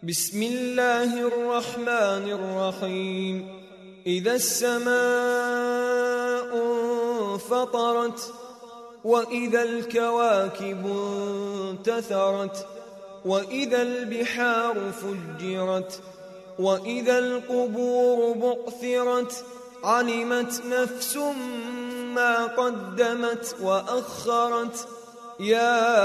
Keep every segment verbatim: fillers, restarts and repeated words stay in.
بسم الله الرحمن الرحيم إذا السماء انفطرت وإذا الكواكب انتثرت وإذا البحار فجرت وإذا القبور بعثرت علمت نفس ما قدمت وأخرت يا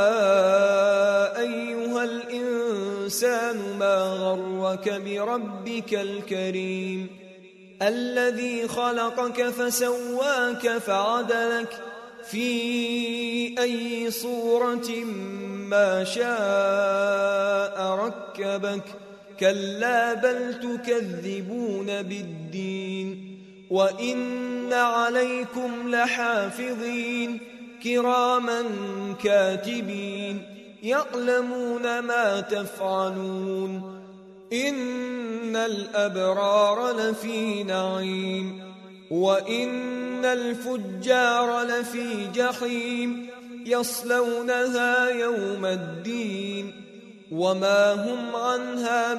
أيها الإنسان ما غرك بربك الكريم الذي خلقك فسواك فعدلك في أي صورة ما شاء ركبك كلا بل تكذبون بالدين وإن عليكم لحافظين كراما كاتبين يعلمون ما تفعلون إن الأبرار لفي نعيم وإن الفجار لفي جحيم يصلونها يوم الدين وما هم عنها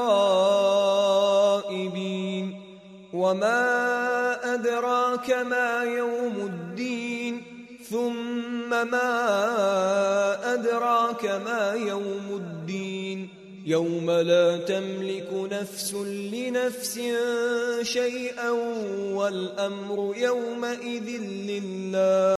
بغائبين وما أدراك ما يوم الدين ثم ما أدراك ما يوم الدين يوم لا تملك نفس لنفس شيئا والأمر يومئذ لله.